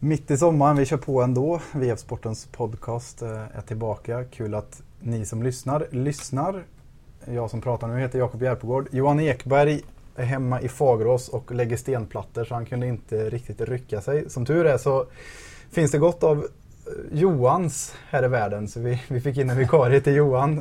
Mitt i sommaren, vi kör på ändå. VF Sportens podcast är tillbaka. Kul att ni som lyssnar. Jag som pratar nu heter Jakob Järpegård. Johan Ekberg är hemma i Fagerås och lägger stenplattor så han kunde inte riktigt rycka sig. Som tur är så finns det gott av Johans här i världen. Så vi fick in en vikarie till Johan.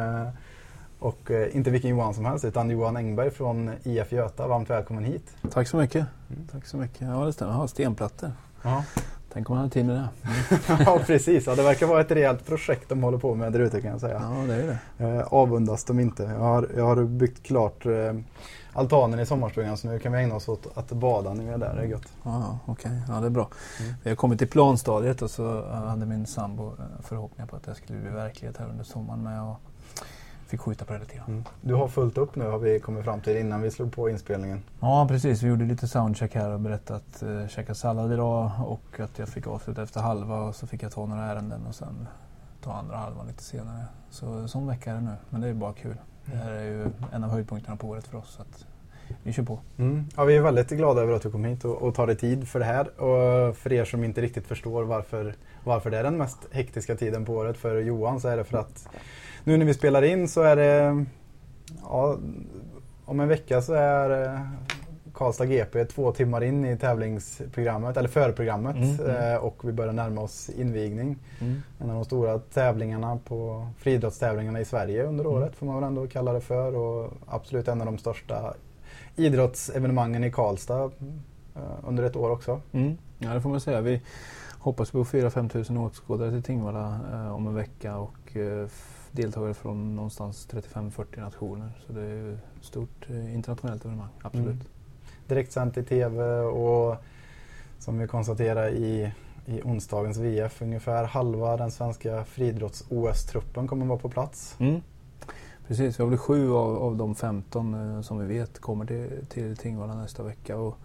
Och inte vilken Johan som helst utan Johan Engberg från IF Göta. Varmt välkommen hit. Tack så mycket. Tack så mycket. Ja, det stämmer. Jag har stenplattor. Ja. Tänk om man hade tid med det. Ja, precis. Ja, det verkar vara ett rejält projekt de håller på med där ute kan jag säga. Ja, det är det. Avundas de inte. Jag har byggt klart altanen i sommarstugan så nu kan vi ägna oss åt att bada när vi är där. Det är gött. Ja, okej. Ja, det är bra. Vi har kommit till planstadiet och så hade min sambo förhoppningar på att det skulle bli verklighet här under sommaren med och fick skjuta på det lite grann. Du har fullt upp nu har vi kommit fram till innan vi slog på inspelningen. Ja, precis. Vi gjorde lite soundcheck här och berättade att käka sallad idag och att jag fick avsluta efter halva och så fick jag ta några ärenden och sen ta andra halvan lite senare. Så sån vecka är det nu, men det är bara kul. Det här är ju en av höjdpunkterna på året för oss så att vi kör på. Ja, vi är väldigt glada över att du kom hit och tar dig tid för det här. Och för er som inte riktigt förstår varför det är den mest hektiska tiden på året för Johan så är det för att nu när vi spelar in så är det, ja, om en vecka så är Karlstad GP 2 timmar in i tävlingsprogrammet, eller förprogrammet och vi börjar närma oss invigning. En av de stora tävlingarna på friidrottstävlingarna i Sverige under året får man väl ändå kalla det för och absolut en av de största idrottsevenemangen i Karlstad under ett år också. Ja, det får man säga. Vi hoppas på 4-5 tusen åskådare till Tingvalla om en vecka och deltagare från någonstans 35-40 nationer. Så det är ju ett stort internationellt evenemang, absolut. Direktsänt i tv och som vi konstaterar i onsdagens VF, ungefär halva den svenska friidrotts-OS-truppen kommer vara på plats. Precis, vi har väl 7 av de 15 som vi vet kommer till Tingvalla nästa vecka. Och,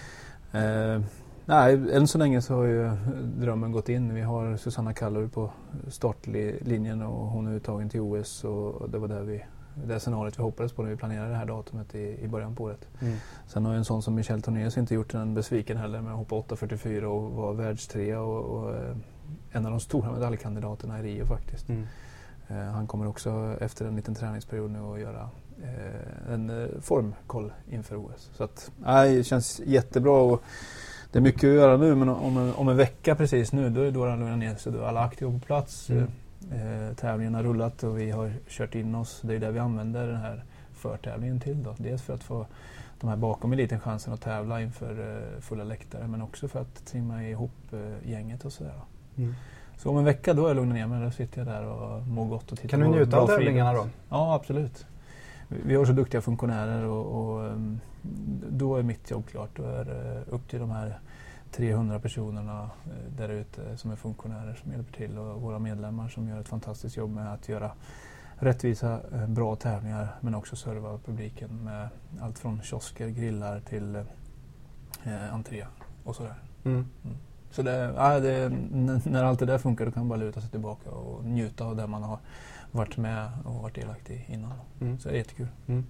nej, än så länge så har ju drömmen gått in. Vi har Susanna Kallur på startlinjen och hon är uttagen till OS och det var det scenariot vi hoppades på när vi planerade det här datumet i början på året. Sen har ju en sån som Michel Tornés inte gjort en besviken heller med att hoppa 8.44 och vara världstrea och en av de stora medaljkandidaterna i Rio faktiskt. Han kommer också efter en liten träningsperiod nu att göra en formkoll inför OS. Så att, det känns jättebra och det är mycket att göra nu men om en vecka precis nu då är det då han lugnar ner sig. Då är alla aktiva på plats. Tävlingen har rullat och vi har kört in oss. Det är där vi använder den här förtävlingen till då. Dels för att få de här bakom eliten chansen att tävla inför fulla läktare men också för att trimma ihop gänget och sådär. Så om en vecka då är jag lugnar ner mig. Då sitter jag där och mår gott och tittar. Kan du njuta av tävlingarna då? Ja, absolut. Vi har så duktiga funktionärer och då är mitt jobb klart. Då är det upp till de här 300 personerna där ute som är funktionärer som hjälper till och våra medlemmar som gör ett fantastiskt jobb med att göra rättvisa, bra tävlingar men också serva publiken med allt från kiosker, grillar till entré och sådär. Så när allt det där funkar då kan man bara luta sig tillbaka och njuta av det man har varit med och varit delaktig innan. Så det är jättekul.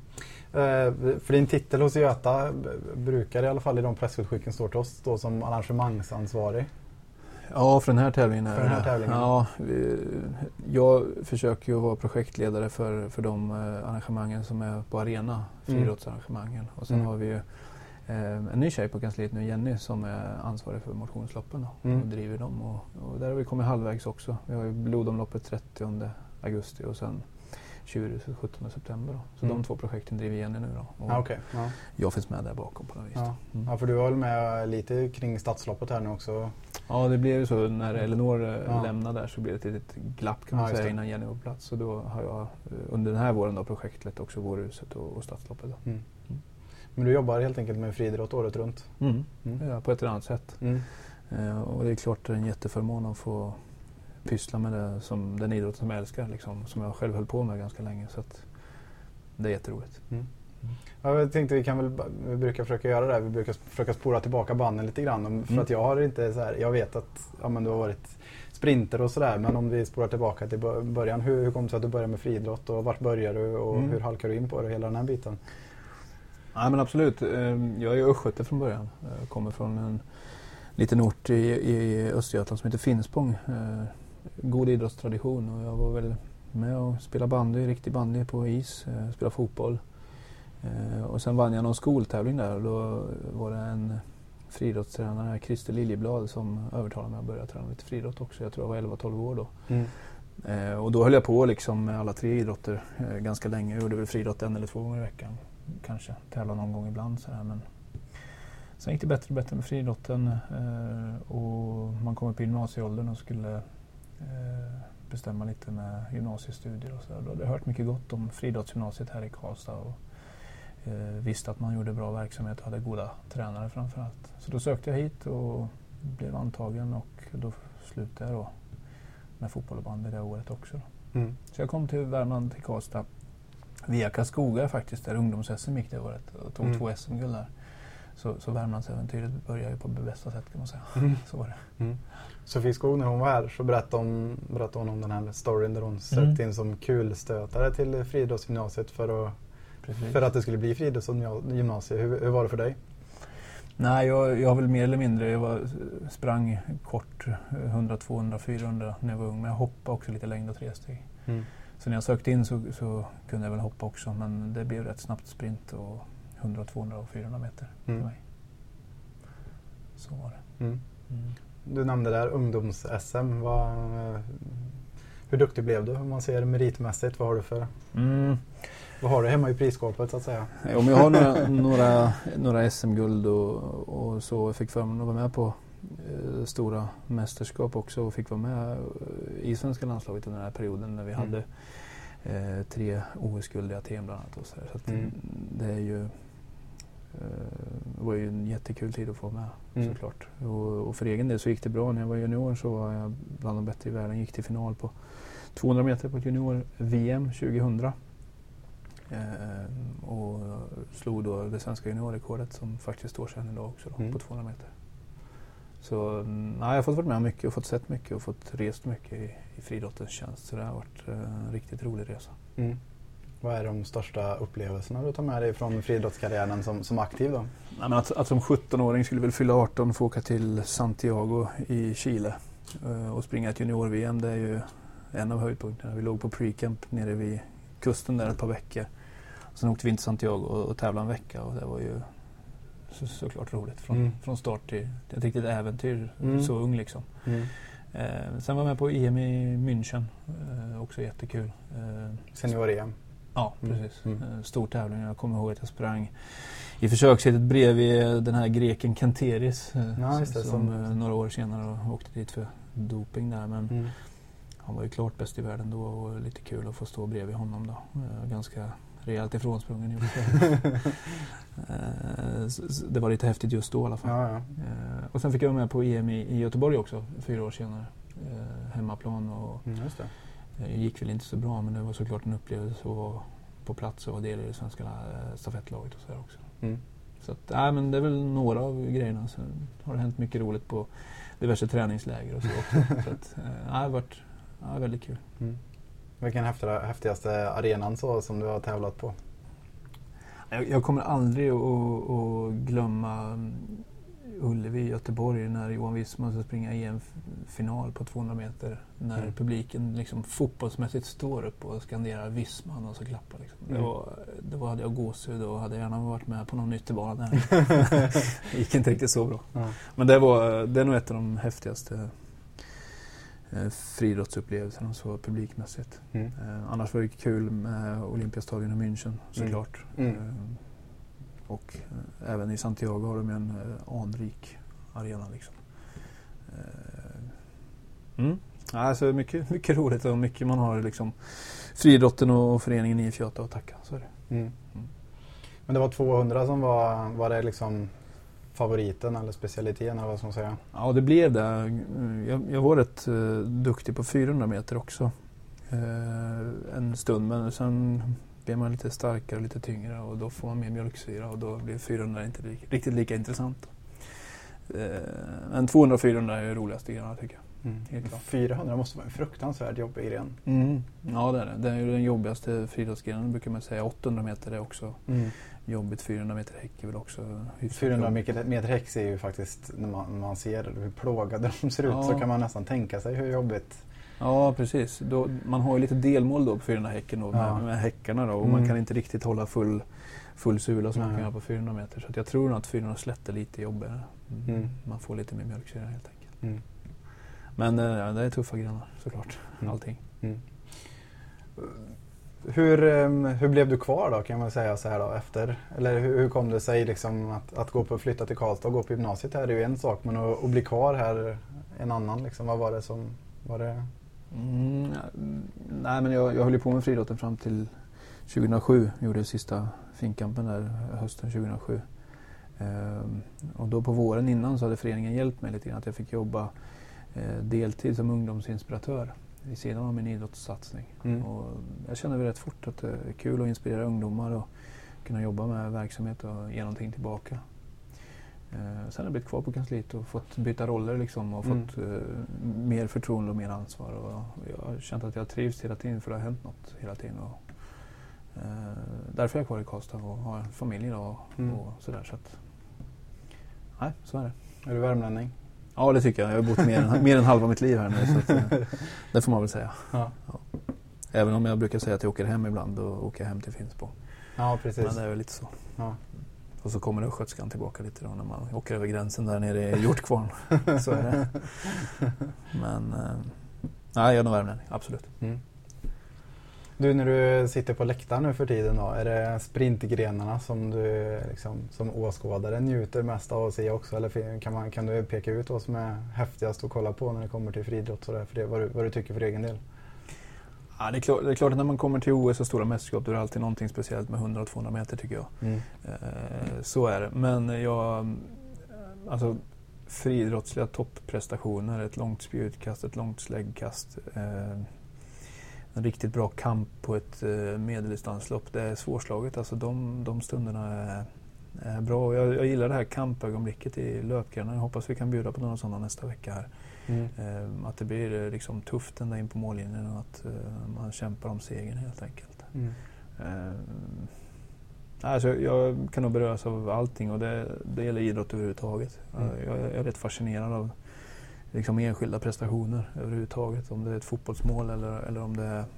För din titel hos Göta brukar i alla fall i de pressutskicken stå till oss stå som arrangemangsansvarig. Ja, för den här tävlingen. Ja, jag försöker ju vara projektledare för de arrangemangen som är på arena, friidrottsarrangemangen. Och sen har vi ju en ny tjej på kansliet nu, Jenny, som är ansvarig för motionsloppen och driver dem. Och där har vi kommit halvvägs också. Vi har ju blodomloppet 30 augusti och sen 17 september. Då. Så de 2 projekten driver Jenny nu då. Och jag finns med där bakom på något vis. Ja, för du var väl med lite kring stadsloppet här nu också? Ja, det blev ju så när Elinor lämnade där så blev det ett litet glapp kan man säga innan Jenny var på plats. Så då har jag under den här våren då projektlett också Vårhuset och stadsloppet då. Men du jobbar helt enkelt med friidrott året runt? Ja, på ett eller annat sätt. Och det är klart det är en jätteförmån att få pyssla med det som den idrott som jag älskar liksom, som jag själv höll på med ganska länge så att det är jätteroligt. Ja, jag tänkte vi brukar försöka göra det här. Vi brukar försöka spora tillbaka banden lite grann för att jag har inte så här, jag vet att du har varit sprinter och sådär men om vi sporar tillbaka till början, hur kom det sig att du började med friidrott och vart började du och hur halkar du in på det hela den här biten? Ja men absolut, jag är östgöte från början. Jag kommer från liten ort i Östergötland som heter Finspång. God idrottstradition, och jag var väl med och spelade bandy, riktig bandy på is, spelade fotboll. Och sen vann jag någon skoltävling där, och då var det en friidrottstränare, Christer Liljeblad, som övertalade mig att börja träna lite friidrott också. Jag tror jag var 11-12 år då. Och då höll jag på liksom med alla 3 idrotter ganska länge. Jag gjorde väl friidrott 1 eller 2 gånger i veckan. Kanske tävla någon gång ibland sådär, men sen gick det bättre och bättre med friidrotten, och man kom upp i gymnasieåldern och skulle bestämma lite med gymnasiestudier och så. Då hade jag hört mycket gott om friidrottsgymnasiet här i Karlstad, och visste att man gjorde bra verksamhet och hade goda tränare framförallt. Så då sökte jag hit och blev antagen, och då slutade jag då med fotboll och bandy det året också. Så jag kom till Värmland, till Karlstad, via Karlskoga faktiskt, där ungdoms-SM gick det året, och tog 2 SM-guld där. Så Värmlandsäventyret började ju på bästa sätt, kan man säga. Så var det. Sofie Skog, när hon var här, så berättade hon om den här storyn där hon sökte in som kulstötare till friidrottsgymnasiet för att det skulle bli friidrottsgymnasiet. Hur var det för dig? Nej, jag väl mer eller mindre, sprang kort 100, 200, 400 när jag var ung, men jag hoppade också lite längd och 3-steg. Så när jag sökte in så kunde jag väl hoppa också, men det blev rätt snabbt sprint och 100, 200 och 400 meter för mig. Så var det. Du nämnde där ungdoms-SM. Hur duktig blev du om man ser meritmässigt? Vad har du för... Vad har du hemma i prisskåpet så att säga? Om jag har några SM-guld och så. Jag fick förmånen att vara med på stora mästerskap också, och fick vara med i svenska landslaget under den här perioden när vi hade 3 OS-guld i Aten bland annat. Och så att det är ju... Det var ju en jättekul tid att få med, såklart. Och för egen del så gick det bra. När jag var junior så var jag bland de bättre i världen. Gick till final på 200 meter på junior-VM 2000. Och slog då det svenska juniorrekordet, som faktiskt står sedan idag också då, på 200 meter. Så jag har fått vara med mycket och fått sett mycket och fått rest mycket i friidrottens tjänst. Så det har varit en riktigt rolig resa. Vad är de största upplevelserna du tar med dig från friidrottskarriären som aktiv då? Nej, men att som 17-åring skulle väl fylla 18 och få åka till Santiago i Chile och springa ett junior-VM, det är ju en av höjdpunkterna. Vi låg på pre-camp nere vid kusten där ett par veckor. Sen åkte vi in till Santiago och tävlade en vecka, och det var ju såklart roligt från start till ett riktigt äventyr, så ung liksom. Sen var jag med på EM i München, också jättekul. Senior-EM? Ja, precis. Stor tävling. Jag kommer ihåg att jag sprang i försökshetet bredvid den här greken Kenteris, som några år senare åkte dit för doping där, men han var ju klart bäst i världen då, och lite kul att få stå bredvid honom då. Ganska rejält ifrånsprungen i och för sig. Det var lite häftigt just då i alla fall. Och sen fick jag vara med på EM i Göteborg också 4 år senare. Hemmaplan, och det gick väl inte så bra, men det var såklart en upplevelse att vara på plats och vara del i det svenska stafettlaget och så där också. Så att, men det är väl några av grejerna. Sen har det hänt mycket roligt på diverse träningsläger och så också. Så att, det har varit väldigt kul. Vilken häftigaste arenan så som du har tävlat på? Jag kommer aldrig att glömma Ullevi i Göteborg när Johan Wissman ska springa i en final på 200 meter. När publiken liksom fotbollsmässigt står upp och skanderar Wissman och så klappar. Liksom. Det hade jag gåshud och hade gärna varit med på någon ytterbana där. Det gick inte riktigt så bra. Men det är nog ett av de häftigaste friidrottsupplevelserna så publikmässigt. Annars var det kul med Olympiastadion i München såklart. Och även i Santiago har de en anrik arena liksom. Alltså mycket roligt och mycket man har liksom friidrotten och föreningen IF8 att tacka, så är det. Men det var 200 som var det liksom favoriten eller specialiteten eller vad ska man säga? Ja, det blev det. Jag var rätt duktig på 400 meter också en stund, men sen blir man lite starkare och lite tyngre och då får man mer mjölksyra och då blir 400 inte riktigt lika intressant. Men 200 och 400 är roligast i grejerna tycker jag. 400 måste vara en fruktansvärd jobbig gren. Ja, det är det. Det är ju den jobbigaste friidrottsgrenen brukar man säga. 800 meter är också jobbigt. 400 meter häck är väl också hyfsat 400 meter häck ser ju faktiskt, när man ser hur plågade de ser ut så kan man nästan tänka sig hur jobbigt. Ja, precis. Man har ju lite delmål då på 400 häcken då, med häckarna då, och man kan inte riktigt hålla full sula som man kan göra på 400 meter. Så att jag tror att 400 slätt är lite jobbigare. Man får lite mer mjölksyra helt enkelt. Men det är tuffa grenar såklart, allting. Hur blev du kvar då, kan man säga så här då, efter? Eller hur kom det sig liksom att flytta till Karlstad och gå på gymnasiet här är ju en sak, men att bli kvar här en annan liksom. Vad var det som var det? Nej, men jag höll ju på med friidrotten fram till 2007. Gjorde sista finkampen där hösten 2007. Och då på våren innan så hade föreningen hjälpt mig lite grann, att jag fick jobba deltid som ungdomsinspiratör vid sidan av min idrottssatsning. Och jag kände väl rätt fort att det är kul att inspirera ungdomar och kunna jobba med verksamhet och ge någonting tillbaka. Sen har jag blivit kvar på kansliet och fått byta roller liksom, och fått mer förtroende och mer ansvar. Och jag har känt att jag trivs hela tiden, för det har hänt något hela tiden. Och, därför är jag kvar i Karlstad och har familj idag och sådär. Så att, nej, så är det. Är du värmlänning? Ja, det tycker jag. Jag har bott mer än halva mitt liv här nu, så att, det får man väl säga. Ja. Även om jag brukar säga att jag åker hem ibland, och åker hem till Finspång. Ja, precis. Men det är väl lite så. Ja. Och så kommer det skötskan tillbaka lite då när man åker över gränsen där nere i Hjortkvarn. Så är det. Men nej, jag är nog värmlänning, absolut. Du, när du sitter på läktaren nu för tiden då, är det sprintgrenarna som du liksom, som åskådare njuter mest av att se också? Eller kan du peka ut vad som är häftigast att kolla på när det kommer till friidrott och för det, vad du tycker för egen del? Ja, det är klart att när man kommer till OS och stora mästerskap, då är det alltid någonting speciellt med 100 och 200 meter, tycker jag. Så är det. Men alltså friidrottsliga topprestationer, ett långt spjutkast, ett långt släggkast, en riktigt bra kamp på ett medeldistanslopp, det är svårslaget. Alltså de stunderna är bra. Jag gillar det här kampögonblicket i löpgrenar. Jag hoppas vi kan bjuda på några sådana nästa vecka här. Att det blir liksom tufft ända in på mållinjen och att man kämpar om segern helt enkelt. Alltså jag kan nog beröras av allting, och det gäller idrott överhuvudtaget. Jag är rätt fascinerad av liksom enskilda prestationer överhuvudtaget. Om det är ett fotbollsmål eller om det är...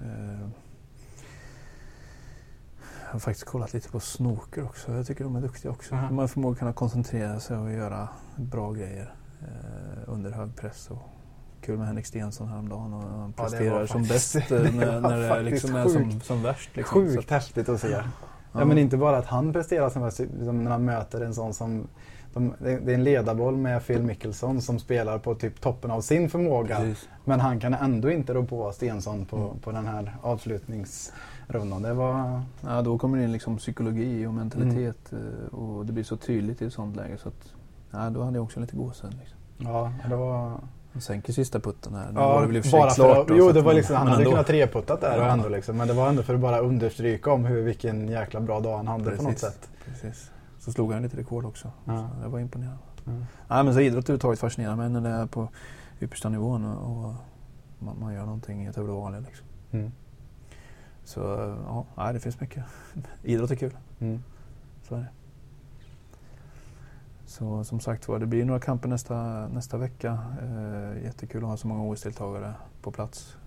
Jag har faktiskt kollat lite på snooker också. Jag tycker de är duktiga också. Man förmodligen kunna koncentrera sig och göra bra grejer under hög press. Och kul med Henrik Stenson häromdagen, och han presterar som bäst när det liksom är som värst. Liksom. Sjukt häftigt att se. Ja, men inte bara att han presterar som bäst, när han möter en sån som... Det är en ledarboll med Phil Mickelson som spelar på typ toppen av sin förmåga. Precis. Men han kan ändå inte rå på Stensson på den här avslutningsrundan. Det var... Ja, då kommer det in liksom psykologi och mentalitet och det blir så tydligt i ett sånt läge, så att då hade jag också lite gåsen. Liksom. Ja, det var... Han sänker sista putten här. Ja, det blev bara klart. Jo, det var liksom, han hade kunnat treputtat där och ändå liksom, men det var ändå för att bara understryka om vilken jäkla bra dag han hade på något sätt. Precis. Så slog han lite rekord också. Så det var imponerande. Nej, men så idrott överhuvudtaget fascinerar mig när det är på yppersta nivån och man gör någonting utöver det vanliga. Liksom. Så ja, det finns mycket. Idrott är kul. Så är det. Så som sagt var, det blir några kamper nästa vecka. Jättekul att ha så många OS-deltagare på plats.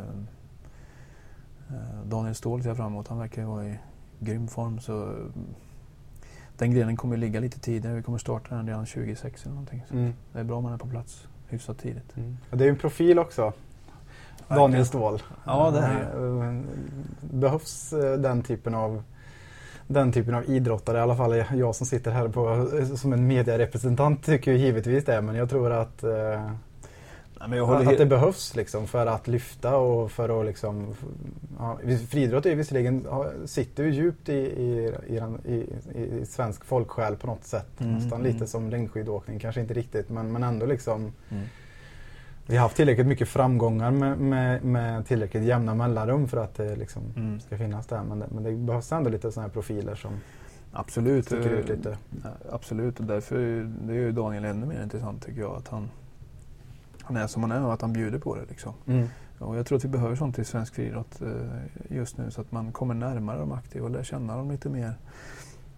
Daniel Ståhl ser jag fram emot. Han verkar vara i grym form, så den grenen kommer ligga lite tidigare. Vi kommer starta den redan 26 eller någonting. Så det är bra om man är på plats hyfsat tidigt. Och det är ju en profil också. Daniel Ståhl. Ja, det är behövs den typen av idrottare. I alla fall jag som sitter här som en medierepresentant tycker ju givetvis det. Men jag tror att att det behövs liksom för att lyfta och för att liksom... Ja, friidrott är visserligen, sitter ju djupt i svensk folksjäl på något sätt. Nästan lite som längdskidåkning, kanske inte riktigt, men ändå liksom... Vi har haft tillräckligt mycket framgångar med tillräckligt jämna mellanrum för att det liksom ska finnas där. Men det behövs ändå lite sådana här profiler som sticker ut lite. Absolut, och därför det är ju Daniel ännu mer intressant, tycker jag, att han är som han är och att han bjuder på det. Liksom. Och jag tror att vi behöver sånt i svensk friidrott just nu, så att man kommer närmare de aktiva och lär känna dem lite mer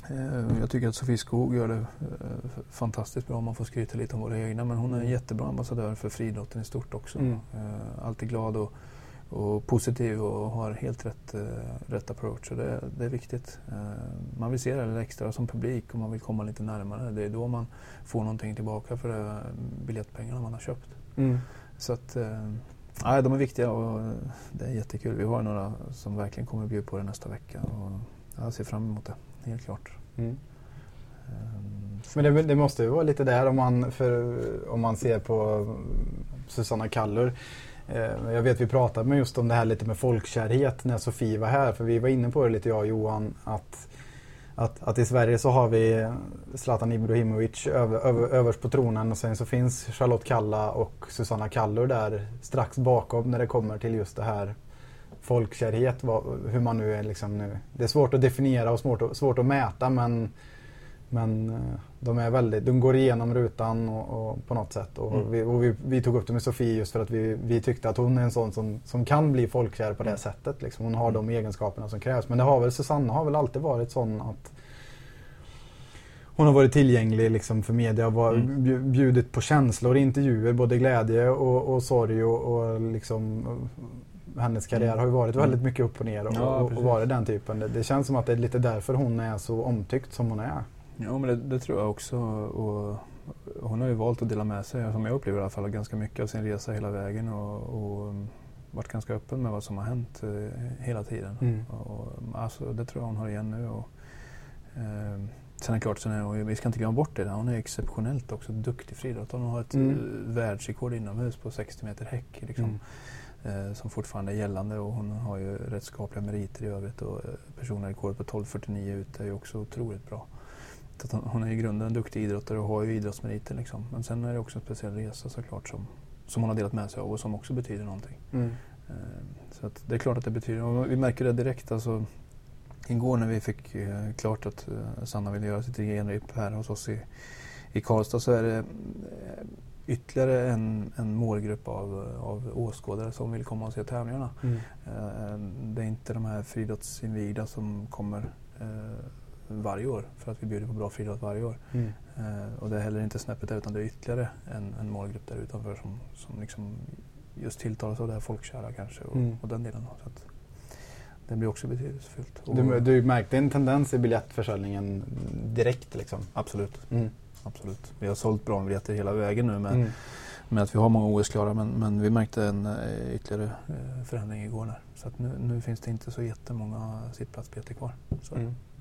Jag tycker att Sofie Skog gör det fantastiskt bra om man får skryta lite om våra egna. Men hon är en jättebra ambassadör för friidrotten i stort också. Alltid glad och positiv och har helt rätt approach. Så det är viktigt. Man vill se det lite extra som publik och man vill komma lite närmare. Det är då man får någonting tillbaka för de biljettpengarna man har köpt. Så att de är viktiga och det är jättekul. Vi har några som verkligen kommer att bjuda på det nästa vecka och jag ser fram emot det, helt klart. Men det måste ju vara lite där om man ser på Susanna Kallur. Jag vet vi pratade just om det här lite med folkkärhet när Sofie var här, för vi var inne på det lite jag och Johan att i Sverige så har vi Zlatan Ibrahimovic överst på tronen och sen så finns Charlotte Kalla och Susanna Kallur där strax bakom när det kommer till just det här folkkärhet, hur man nu är liksom nu. Det är svårt att definiera och svårt att mäta men de går igenom rutan och på något sätt och vi tog upp det med Sofie just för att vi tyckte att hon är en sån som kan bli folkkär på det sättet liksom. Hon har de egenskaperna som krävs, men det har väl Susanna har väl alltid varit sån att hon har varit tillgänglig liksom för media och bjudit på känslor i intervjuer, både glädje och sorg och liksom hennes karriär har ju varit väldigt mycket upp och ner och varit den typen. Det känns som att det är lite därför hon är så omtyckt som hon är. Ja, men det tror jag också. Och hon har ju valt att dela med sig, som jag upplever i alla fall, ganska mycket av sin resa hela vägen och varit ganska öppen med vad som har hänt hela tiden. Och, alltså, det tror jag hon har igen nu. Och, sen är det klart, vi ska inte glömma bort det. Hon är exceptionellt också duktig friidrottare. Hon har ett världsrekord inomhus på 60 meter häck. Liksom. Som fortfarande är gällande och hon har ju rättskapliga meriter i övrigt och personrekord på 12:49 ute är ju också otroligt bra. Så hon är i grunden en duktig idrottare och har ju idrottsmeriter liksom. Men sen är det också en speciell resa såklart som hon har delat med sig av och som också betyder någonting. Så att det är klart att det betyder, och vi märker det direkt alltså, igår när vi fick klart att Sanna ville göra sitt genrep här hos oss i Karlstad, så är det ytterligare en målgrupp av åskådare som vill komma och se tävlingarna. Det är inte de här friidrottsinvigda som kommer varje år för att vi bjuder på bra friidrott varje år. Och det är heller inte snäppet utan det är ytterligare en målgrupp där utanför som liksom just tilltalas av det här folkkära kanske och den delen. Så att det blir också betydelsefullt. Du märkte en tendens i biljettförsäljningen direkt liksom? Absolut. Absolut. Vi har sålt bra biljetter hela vägen nu med att vi har många OS-klara, men vi märkte en ytterligare förändring igår där. Så att nu finns det inte så jättemånga sittplatsbiljetter kvar. Så.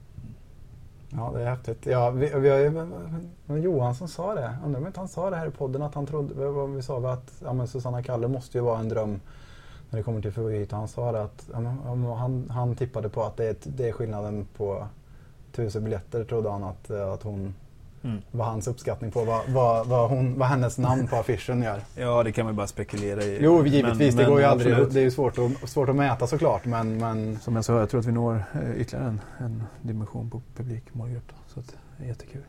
Ja, det är häftigt. Ja, vi har Johan som sa det. Undrar om inte han sa det här i podden att han trodde, vad vi sa, att Susanna Kallur måste ju vara en dröm när det kommer till favorit. Han sa det att han tippade på att det är skillnaden på 1000 biljetter, trodde han att hon var hans uppskattning på vad hennes namn på affischen gör. Ja, det kan man bara spekulera i. Jo, givetvis. Det går ju aldrig. Absolut. Det är ju svårt att mäta såklart. Men som jag sa, jag tror att vi når ytterligare en dimension på publikmålgrupp. Så att det är jättekul.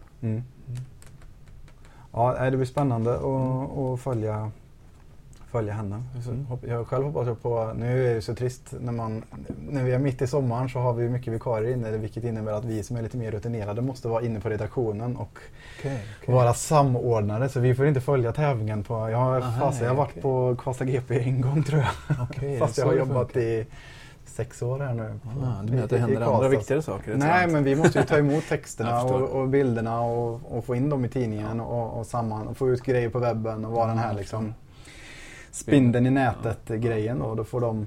Ja, det blir spännande att följa henne. Jag själv hoppas på, nu är det ju så trist när vi är mitt i sommaren så har vi mycket vikarier inne, vilket innebär att vi som är lite mer rutinerade måste vara inne på redaktionen och vara samordnare, så vi får inte följa tävlingen jag har varit på Karlstad GP en gång tror jag. Fast jag har jobbat i 6 år här nu. Du menar att det händer andra viktigare saker? Nej, men vi måste ju ta emot texterna och bilderna och få in dem i tidningen och få ut grejer på webben och vara den här liksom spindeln i nätet grejen, och då får de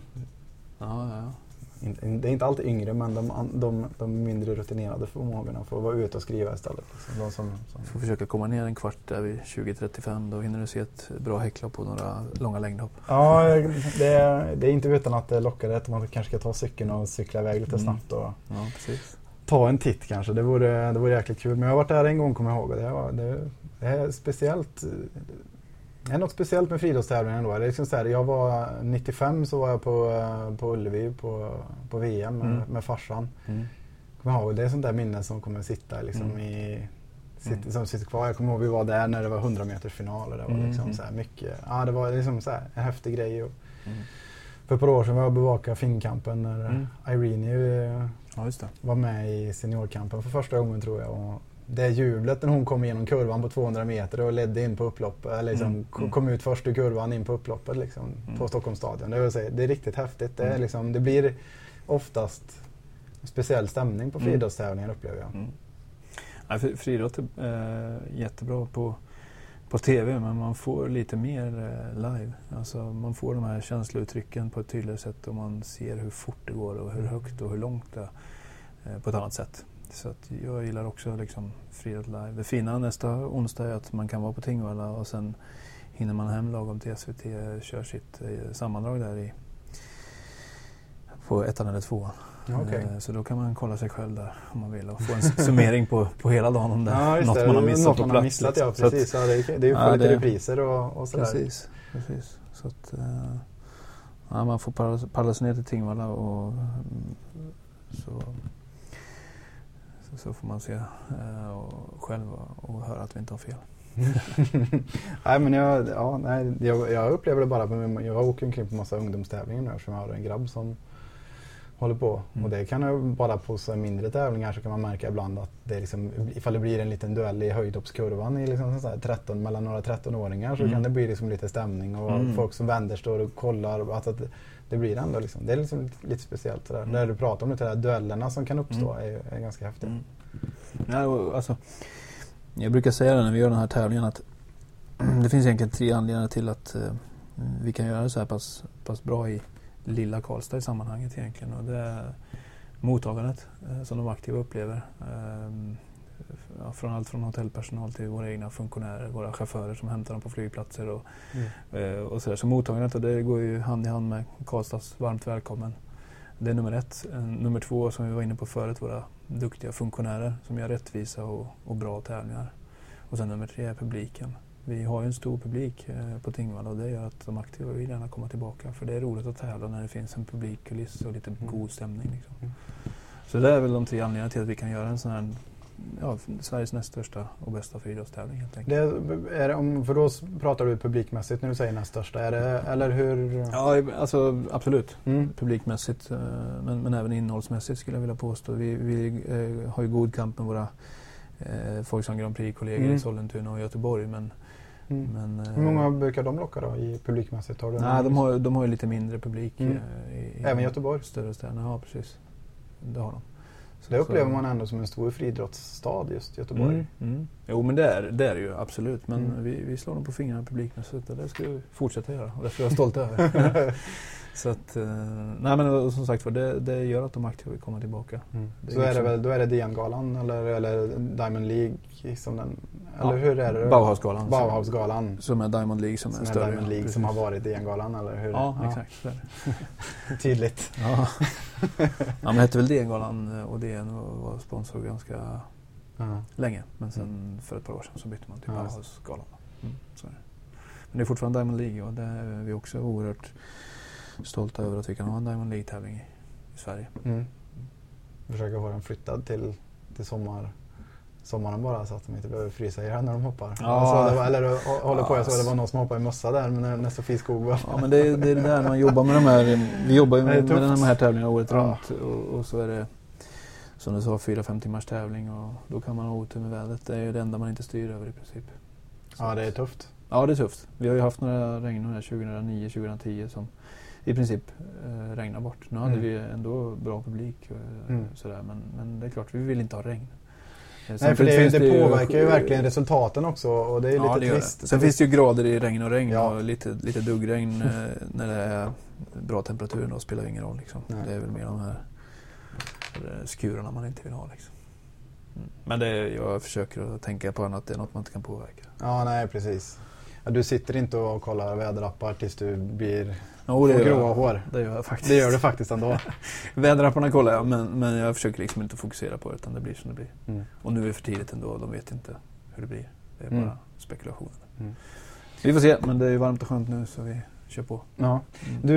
det är inte alltid yngre, men de mindre rutinerade förmågorna får vara ute och skriva istället. De som får försöka komma ner en kvart där vid 20:35, då hinner du se ett bra häcklopp på några långa längdhopp. Ja, det är inte utan att det lockar att man kanske ska ta cykeln och cykla iväg lite snabbt och ta en titt kanske. Det vore jäkligt kul. Men jag har varit där en gång, kommer jag ihåg, och det är speciellt. Det är något speciellt med friidrottstävlingen då. Det är liksom så här, jag var 95 så var jag på Ullevi på VM med farsan. Kommer ihåg, det är sånt där minne som kommer sitta liksom som sitter kvar. Jag kommer ihåg vi var där när det var 100 meters final och det var liksom så här mycket. Ja, det var liksom så här en häftig grej. För ett par år sedan var jag bevaka Finnkampen när Irene Ja, just det. Var med i seniorkampen för första gången tror jag. Och det jublet när hon kom igenom kurvan på 200 meter och ledde in på upploppet. Liksom, kom ut först ur kurvan in på upploppet liksom, på Stockholms stadion. Det är riktigt häftigt. Det, är liksom, det blir oftast speciell stämning på friidrottstävlingar upplever jag. Ja, friidrott är jättebra på tv, men man får lite mer live. Alltså man får de här känslouttrycken på ett tydligare sätt och man ser hur fort det går och hur högt och hur långt det är på ett annat sätt. Så att jag gillar också liksom friidrott live. Det fina nästa onsdag är att man kan vara på Tingvalla och sen hinner man hem lagom till SVT kör sitt sammandrag där på 1 eller 2. Okay. Så då kan man kolla sig själv där om man vill och få en summering på hela dagen om det är något man har missat något på man plats. har missat, ja, precis. Så det är ju för lite repriser och sådär. Precis. Så att, man får paddla sig ner till Tingvalla och så får man se själv och höra att vi inte har fel. Nej, men jag upplever det bara. Jag åker omkring på massa ungdomstävlingar nu som jag har en grabb som håller på. Och det kan ju bara på så mindre tävlingar så kan man märka ibland att det är liksom, ifall det blir en liten duell i höjdhoppskurvan i liksom så här mellan några 13-åringar så kan det bli liksom lite stämning och folk som vänder står och kollar. Alltså att det blir ändå liksom, det är liksom lite speciellt sådär. När du pratar om det där duellerna som kan uppstå är ganska häftigt. Ja, alltså, jag brukar säga det när vi gör den här tävlingen att det finns egentligen 3 anledningar till att vi kan göra det så här pass bra i lilla Karlstad i sammanhanget egentligen. Och det är mottagandet som de aktiva upplever. Från allt från hotellpersonal till våra egna funktionärer, våra chaufförer som hämtar dem på flygplatser och sådär. Så mottagandet, och det går ju hand i hand med Karlstads varmt välkommen. Det är nummer 1. Nummer 2 som vi var inne på förut, våra duktiga funktionärer som gör rättvisa och bra tävlingar. Och sen nummer 3 är publiken. Vi har ju en stor publik på Tingvalla och det gör att de aktiva vill gärna komma tillbaka. För det är roligt att tävla när det finns en publikkuliss och lite god stämning. Liksom. Så det är väl de 3 anledningarna till att vi kan göra en sån här, Sveriges näst största och bästa friidrottstävling helt enkelt. För då pratar du publikmässigt när du säger näst största, eller hur? Ja, alltså absolut. Publikmässigt, men även innehållsmässigt skulle jag vilja påstå. Vi har ju god kamp med våra Volkswagen Grand Prix-kollegor i Sollentuna och Göteborg, men hur många brukar de locka då i publikmässigt? Nej, de har ju lite mindre publik i även Göteborg? Större städer, ja precis. Det har de. Det upplever man ändå som en stor friidrottsstad just Göteborg. Jo, men det är det ju absolut. Men vi slår dem på fingrarna publikmässigt och det ska vi fortsätta göra. Och det är jag stolt över. Så att, nej men som sagt det gör att de aktiva vill komma tillbaka. Så då är det DN-galan eller Diamond League som den, eller hur är det? Bauhausgalan. Som är Diamond League som är större. Diamond League som har varit DN-galan, eller hur? Ja, exakt. Tydligt. Ja. Men det hette väl DN-galan och DN var sponsor ganska länge. Men sen för ett par år sedan så bytte man till Bauhausgalan. Så är det. Men det är fortfarande Diamond League och det är vi också oerhört stolta över att vi kan ha en Diamond League-tävling i Sverige. Försöka få den flyttad till sommaren bara så att de inte behöver frysa i här när de hoppar. Eller håller på, jag såg det var någon som hoppade i mössa där när Sofie Skog var. Ja, men det är det där man jobbar med de här. Vi jobbar ju med de här tävlingarna året runt och så är det som du sa 4-5 timmars tävling och då kan man ha otur med vädret. Det är ju det enda man inte styr över i princip. Så det är tufft. Ja, det är tufft. Vi har ju haft några regnår 2009-2010 som i princip regnar bort. Nu hade vi ändå bra publik sådär, men det är klart, vi vill inte ha regn. Nej, för det påverkar ju verkligen resultaten också och det är lite trist. Sen finns det ju grader i regn och lite duggregn när det är bra temperatur, då spelar det ingen roll liksom. Det är väl mer de här skurarna man inte vill ha liksom. Men jag försöker att tänka på att det är något man inte kan påverka. Ja, nej precis. Ja, du sitter inte och kollar väderappar tills du blir gråa hår. Det gör jag faktiskt. Det gör du faktiskt ändå. Väderapparna kollar jag, men jag försöker liksom inte fokusera på det utan det blir som det blir. Och nu är det för tidigt ändå, de vet inte hur det blir. Det är bara spekulationer. Vi får se, men det är varmt och skönt nu så vi kör på. Ja. Du,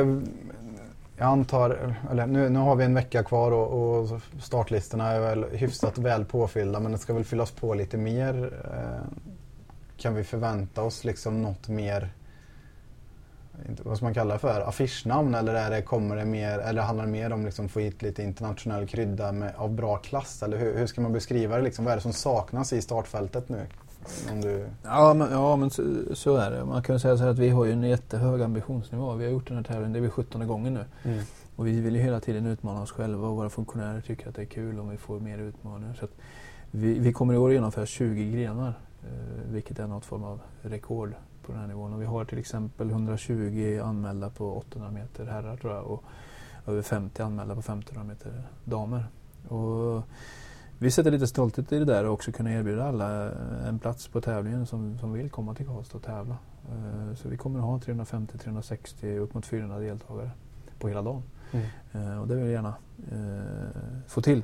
jag antar, eller nu har vi en vecka kvar och startlistorna är väl hyfsat väl påfyllda, men det ska väl fyllas på lite mer. Kan vi förvänta oss liksom något mer vad ska man kalla det för, affischnamn, eller kommer det mer, eller handlar det mer om liksom få hit lite internationell krydda av bra klass, eller hur ska man beskriva det liksom? Vad är det som saknas i startfältet nu? Ja, men så är det. Man kan säga så här att vi har ju en jättehög ambitionsnivå. Vi har gjort den här tävlingen, det är 17:e gången nu. Och vi vill ju hela tiden utmana oss själva, och våra funktionärer tycker att det är kul om vi får mer utmaningar. Så att vi kommer i år genomföra 20 grenar, vilket är något form av rekord på den här nivån. Och vi har till exempel 120 anmälda på 800 meter herrar tror jag, och över 50 anmälda på 1500 meter damer. Och vi sätter lite stolthet i det där och också kunna erbjuda alla en plats på tävlingen som vill komma till Karlstad och tävla. Så vi kommer att ha 350-360 upp mot 400 deltagare på hela dagen. Och det vill vi gärna få till.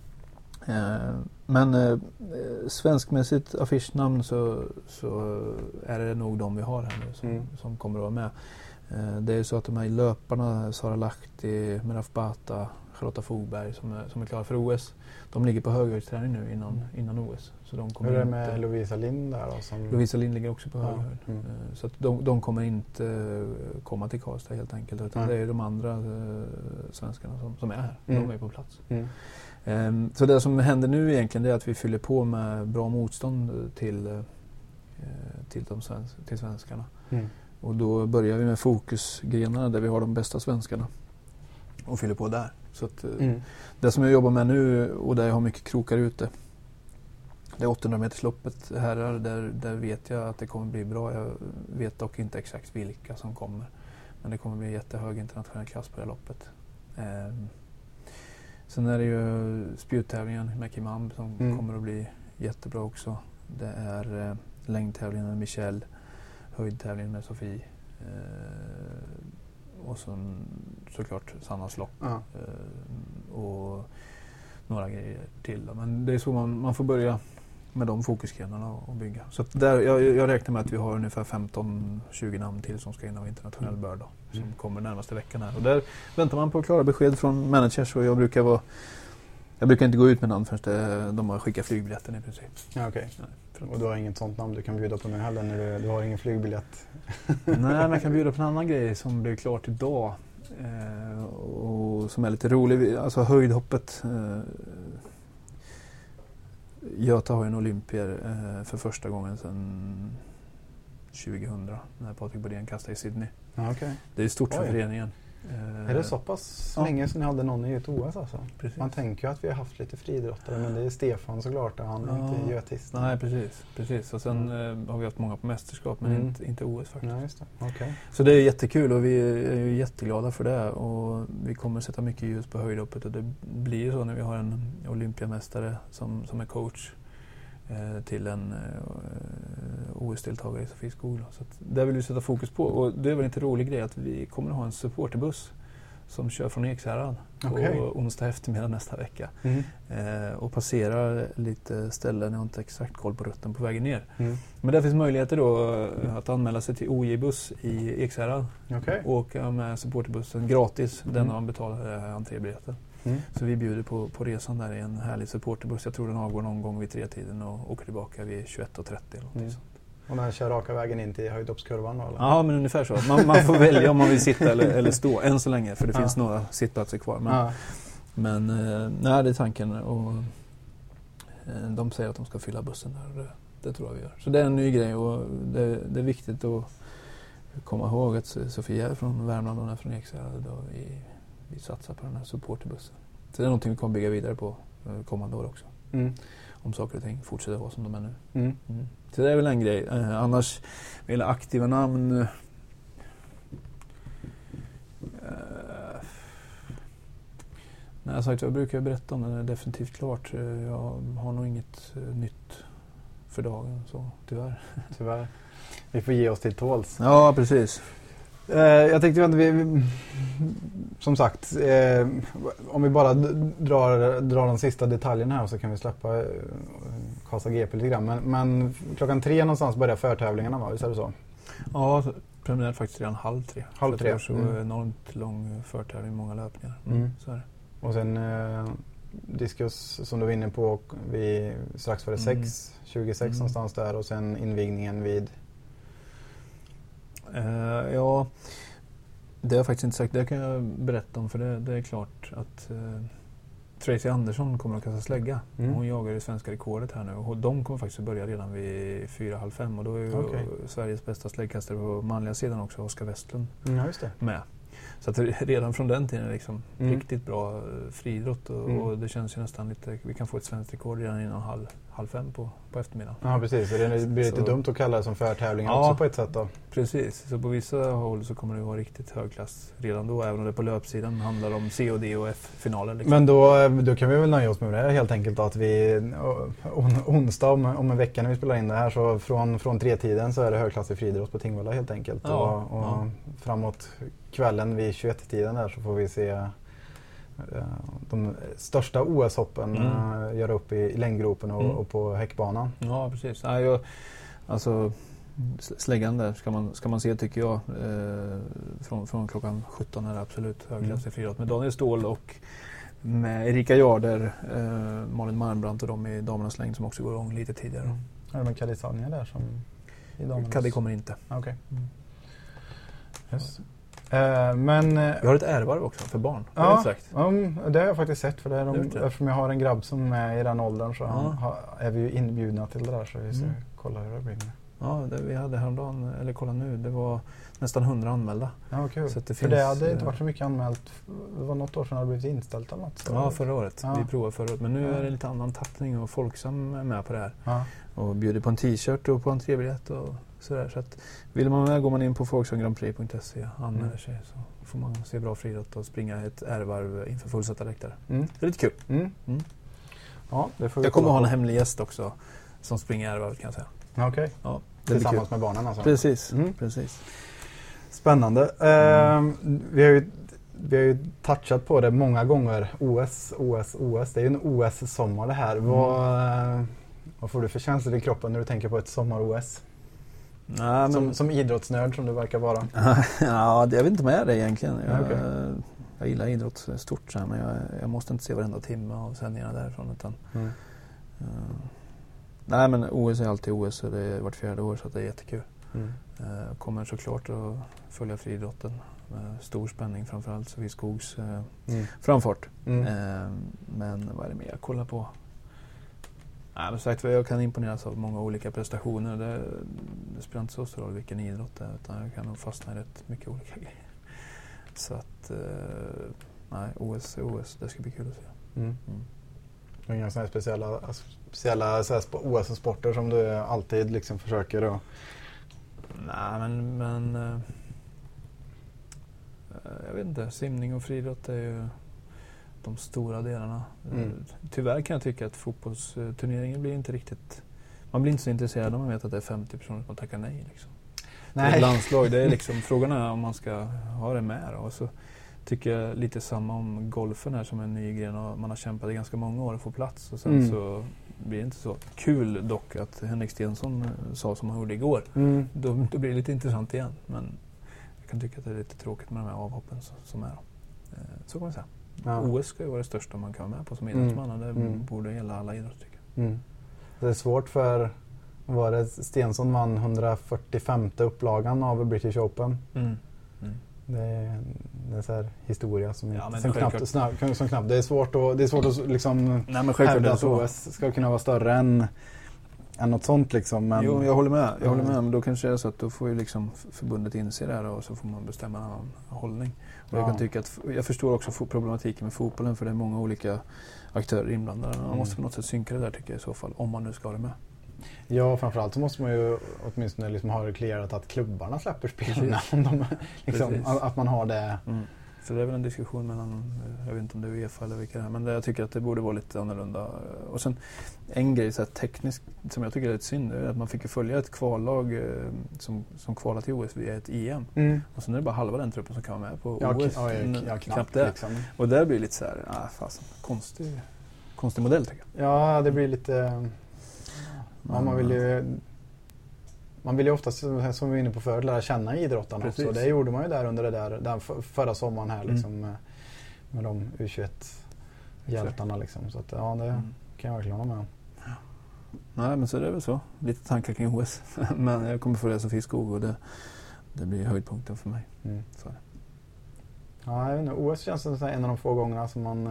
Men svenskmässigt affischnamn så är det nog de vi har här nu som kommer att vara med. Det är så att de här löparna, Sara Lahti, Meraf Bata, Charlotta Fogberg som är klara för OS, de ligger på höghöjdsträning nu innan OS. Så de kommer. Hur är det med Lovisa Lind där då? Lovisa Lind ligger också på höghöjd. Så att de kommer inte komma till Karlstad helt enkelt, utan det är de andra svenskarna som är här. De är på plats. Så det som händer nu egentligen är att vi fyller på med bra motstånd till svenskarna. Och då börjar vi med fokusgrenarna där vi har de bästa svenskarna och fyller på där. Så att, det som jag jobbar med nu och där jag har mycket krokar ute, det är 800 metersloppet herrar, där vet jag att det kommer bli bra. Jag vet dock inte exakt vilka som kommer, men det kommer bli jättehög internationell klass på det här loppet. Sen är det ju spjuttävlingen med Kimam som kommer att bli jättebra också. Det är längdtävlingen med Michelle, höjdtävlingen med Sofie och såklart Sannas lopp och några grejer till. Men det är så man får börja med de fokusgrenarna och bygga. Så att där, jag räknar med att vi har ungefär 15-20 namn till som ska in av internationell börda som kommer närmaste veckan här. Och där väntar man på klara besked från managers, och jag brukar inte gå ut med namn förrän de har skickat flygbiljetten i princip. Ja, okej. Och du har inget sånt namn du kan bjuda på nu heller när du har ingen flygbiljett? Nej, men jag kan bjuda på en annan grej som blir klart idag och som är lite rolig. Alltså höjdhoppet. Göta har ju en olympier för första gången sedan 2000 när Patrik Bodén kastade i Sydney. Ja, okay. Det är stort för föreningen. Är det så pass länge sedan ni hade någon i ett OS alltså? Precis. Man tänker ju att vi har haft lite friidrottare, men det är Stefan såklart, han är inte götist. Nej, precis. Och sen har vi haft många på mästerskap, men inte OS faktiskt. Nej, just det. Okay. Så det är jättekul och vi är ju jätteglada för det, och vi kommer sätta mycket ljus på höjdhoppet, och det blir så när vi har en olympiamästare som är coach till en OS-deltagare i Sofie Skog. Så att det vill vi sätta fokus på, och det är väl inte rolig grej att vi kommer att ha en supporterbuss som kör från Ekshärad på onsdag eftermiddag nästa vecka och passerar lite ställen, jag har inte exakt koll på rutten på vägen ner. Men där finns möjligheter då att anmäla sig till OJ-buss i Ekshärad och åka med supporterbussen gratis, den man betalar entrébiljetten. Så vi bjuder på resan där i en härlig supporterbuss. Jag tror den avgår någon gång vid 3-tiden och åker tillbaka vid 21:30 eller någonting sånt. Och den kör raka vägen in till höjdhoppskurvan då? Ja, men ungefär så. Man får välja om man vill sitta eller stå än så länge, för det finns några sittplatser kvar. Men nej, det är tanken, och de säger att de ska fylla bussen där, och det tror jag vi gör. Så det är en ny grej, och det är viktigt att komma ihåg att Sofia är från Värmland och hon är från Ekshärad, och vi satsar på den här supporterbussen. Så det är någonting vi kommer bygga vidare på kommande år också. Om saker och ting fortsätter vara som de är nu. Så det är väl en grej. Annars vill aktiva namn. Nej, sagt, jag brukar berätta om det, det är definitivt klart. Jag har nog inget nytt för dagen, så tyvärr. Tyvärr. Vi får ge oss till tåls. Ja, precis. Jag tänkte att vi, som sagt, om vi bara drar de sista detaljerna här, så kan vi släppa Karlstad GP lite grann. Men 3:00 någonstans börjar förtävlingarna, va? Visst är det så? Ja, preliminärt faktiskt redan 2:30. 2:30. Så enormt lång förtävling, många löpningar. Så är det. Och sen diskus som du var inne på strax före 26 någonstans där, och sen invigningen vid... Ja, Det har jag faktiskt inte sagt. Det kan jag berätta om, för det är klart att Tracy Andersson kommer att kasta slägga. Hon jagar det svenska rekordet här nu. Och de kommer faktiskt att börja redan vid 4:30. Och då är ju Sveriges bästa släggkastare på manliga sidan också, Oskar Westlund, med. Så att redan från den tiden är det liksom riktigt bra friidrott. Och det känns ju nästan lite... Vi kan få ett svenskt rekord redan innan halv fem på eftermiddagen. Ja, precis. Så det blir lite dumt att kalla det som förtävlingar också på ett sätt då. Precis. Så på vissa håll så kommer det vara riktigt högklass redan då. Även om det på löpsidan handlar om C och D och F-finaler. Liksom. Men då kan vi väl nöja oss med det helt enkelt. Att vi onsdag om en vecka när vi spelar in det här, så från 3-tiden så är det högklassig friidrott på Tingvalla helt enkelt. Och framåt kvällen vid 21-tiden där så får vi se de största OS-hoppen göra upp i längdgropen och på häckbanan. Ja, precis. Alltså släggan där ska man se, tycker jag, från klockan 17 är det absolut högklassig friidrott med Daniel Ståhl och med Erika Jarder, Malin Marmbrandt och de i damernas längd som också går igång lite tidigare. Är det med Kaddi Sanja där som i damernas? Kaddi kommer inte. Okej. Yes. Men vi har ett ärvarv också för barn. Det har jag faktiskt sett, för eftersom jag har en grabb som är i den åldern så är vi ju inbjudna till det där, så vi ska kolla hur det blir med. Ja, vi hade häromdagen, eller kolla nu, det var nästan 100 anmälda. Ja, kul. Så för det hade inte varit så mycket anmält. Det var något år sedan det hade blivit inställt eller något. Ja, förra året. Vi provade förra året. Men nu är det lite annan tappning och folk som är med på det här. Ja. Och bjuder på en t-shirt och på en entrébiljett och sådär. Så att vill man med går man in på folksomgrandprix.se och anmäler sig, så får man se bra friidrott och springa ett ärvarv inför fullsatta läktare. Det är lite kul. Ja, det får vi. Jag kommer ha en hemlig gäst också som springer ärvarvet, kan jag säga. Okej. Ja, tillsammans med barnen alltså. Precis. Spännande. Vi har ju touchat på det många gånger. OS. Det är ju en OS-sommar det här. Vad får du för känslor i kroppen när du tänker på ett sommar-OS? Som idrottsnörd som du verkar vara. Ja, jag vet inte om jag är det egentligen. Jag gillar idrott stort så här, men jag måste inte se varenda timme av sändningarna därifrån. Utan, nej, men OS är alltid OS och det är vart 4:e år, så det är jättekul. Kommer såklart att följa friidrotten med stor spänning, framförallt Sofie Skogs framfart. Men vad är det mer jag kollar på? Nej, men sagt, jag kan imponeras av många olika prestationer. Det spelar inte så stor roll vilken idrott det är, utan jag kan nog fastna i rätt mycket olika grejer. Så att nej, OS är OS, det ska bli kul att se. Det är inga sådana speciella OS-sporter som du alltid liksom försöker att... Nej, men jag vet inte, simning och friidrott är ju de stora delarna. Tyvärr kan jag tycka att fotbollsturneringen blir inte riktigt... Man blir inte så intresserad om man vet att det är 50 personer som tackar nej. Liksom. Nej. Ett landslag, det är liksom frågan är om man ska ha det med. Och så tycker jag lite samma om golfen här som en ny gren, och man har kämpat i ganska många år att få plats. Och sen så blir det inte så kul dock att Henrik Stensson sa som han gjorde igår. Då blir det lite intressant igen. Men jag kan tycka att det är lite tråkigt med de här avhoppen som är. Så kan man säga. Ja. OS ska ju vara det största man kan vara med på som idrottsman. Det borde gälla alla idrotter, tycker jag. Det är svårt för, var det Stensson vann 145:e upplagan av British Open. Det är så här historia som knappt. Det är svårt att liksom hävda att OS ska kunna vara större än något sånt liksom. Men... Jo, jag håller med. Men då kanske det är så att då får ju liksom förbundet inse det här och så får man bestämma en annan hållning. Och jag kan tycka att jag förstår också problematiken med fotbollen, för det är många olika aktörer inblandade. Man måste på något sätt synka det där, tycker jag, i så fall, om man nu ska ha det med. Ja, framförallt så måste man ju åtminstone liksom ha reglerat att klubbarna släpper spelarna, om de liksom, att man har det. Så det är väl en diskussion mellan, jag vet inte om det är UEFA eller vilka det är, men jag tycker att det borde vara lite annorlunda. Och sen en grej så här tekniskt som jag tycker är lite synd är att man fick ju följa ett kvallag som kvalar till OS via ett EM. Och sen är det bara halva den truppen som kan vara med på OS. Knappt det. Liksom. Och där blir det lite så här, konstig modell, tycker jag. Ja, det blir lite... Ja, man vill ju oftast, som vi var inne på förut, lära känna idrottarna också. Det gjorde man ju där under den förra sommaren här liksom, med de U21-hjältarna liksom. Så att, ja, det kan jag verkligen hålla med om. Nej, men så är det väl så. Lite tankar kring OS. Men jag kommer följa Sofie Skog och det blir höjdpunkten för mig. Så. Ja, jag vet inte. OS känns som en av de få gångerna som man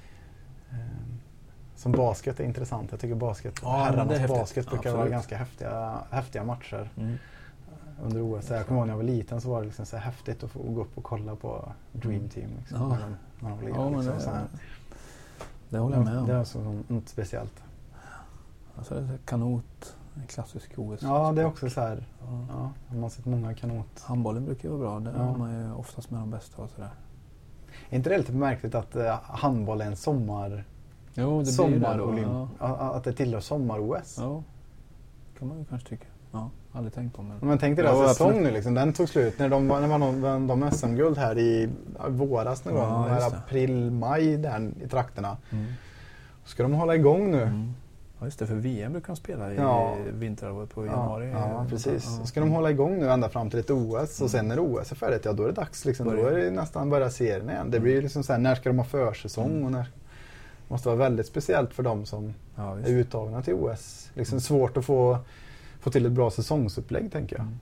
som basket är intressant. Jag tycker herrarnas basket brukar vara ganska häftiga matcher under OS. Jag kommer ihåg när jag var liten så var det liksom så här häftigt att få gå upp och kolla på Dream Team. Liksom, när de lirar, liksom, det håller jag med om. Det är så något speciellt. Alltså det är kanot, en klassisk OS. Ja, det är också så här. Ja, man har sett många kanot. Handbollen brukar ju vara bra. Där har man ju oftast med de bästa och sådär. Är inte det lite märkligt att handboll är en sommar... Jo, det blir det då. Att det tillhör sommar-OS? Ja, kan man ju kanske tycka. Ja, aldrig tänkt på. Men tänk dig den säsong nu liksom. Den tog slut när de SM-guld här i våras någon gång. April, maj där i trakterna. Ska de hålla igång nu? Ja, just det, för VM brukar de spela i vinterhalvåret på januari. Ja, precis. Ska de hålla igång nu ända fram till ett OS och sen när OS är färdigt, då är det dags liksom. Då är det nästan börja serien igen. Det blir liksom så här, när ska de ha försäsong och när... Det måste vara väldigt speciellt för dem som är uttagna till OS. Liksom svårt att få till ett bra säsongsupplägg, tänker jag.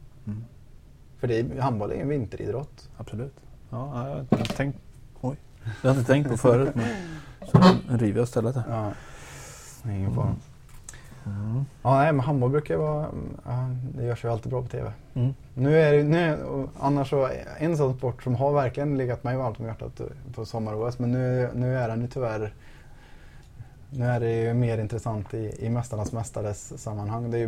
För handboll är en vinteridrott. Absolut. Ja, jag har inte tänkt på förut, men så river jag stället här. Ja, ingen fara. Ja, nej, men handboll brukar vara... det görs ju alltid bra på TV. Annars så en sån sport som har verkligen legat mig varmt om hjärtat på sommar-OS, men nu är den ju tyvärr... Nu är det ju mer intressant i Mästarnas mästares sammanhang. Det är ju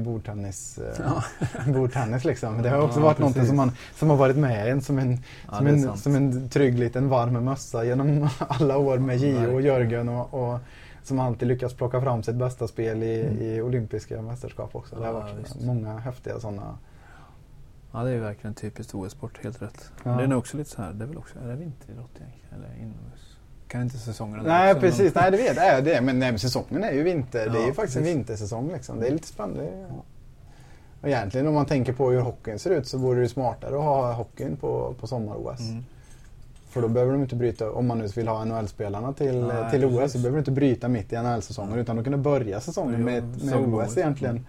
bordtennis liksom. Det har också varit något som har varit med en som en trygg liten varm mössa genom alla år med Gio och Jörgen och som alltid lyckats plocka fram sitt bästa spel i olympiska mästerskap också. Det har varit många häftiga sådana. Ja, det är verkligen typiskt OS-sport, helt rätt. Ja. Det är nog också lite så här, det är väl också, är det vinteridrott egentligen, eller inomhus? Kan inte säsongerna... Nej, precis. Nej, det vet jag. Det. Men säsongen är ju vinter. Det är ju faktiskt en vintersäsong liksom. Det är lite spännande. Och egentligen om man tänker på hur hockeyn ser ut så vore det smartare att ha hockeyn på sommar-OS. För då behöver de inte bryta, om man nu vill ha NHL-spelarna till OS, så behöver de inte bryta mitt i NHL-säsongen utan de kunna börja säsongen med OS egentligen.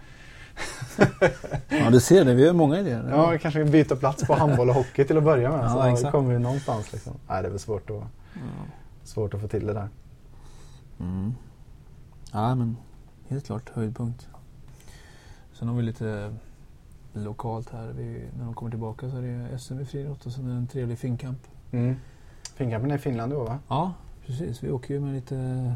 Ja, du ser det. Vi har många idéer. Ja, kanske byta plats på handboll och hockey till att börja med. Så kommer vi någonstans liksom. Nej, det är väl svårt att få till det där. Ja, men helt klart höjdpunkt. Sen har vi lite lokalt här. När de kommer tillbaka så är det SM i friidrott och sen är det en trevlig finkamp. Finkampen är i Finland då, va? Ja, precis. Vi åker ju med lite...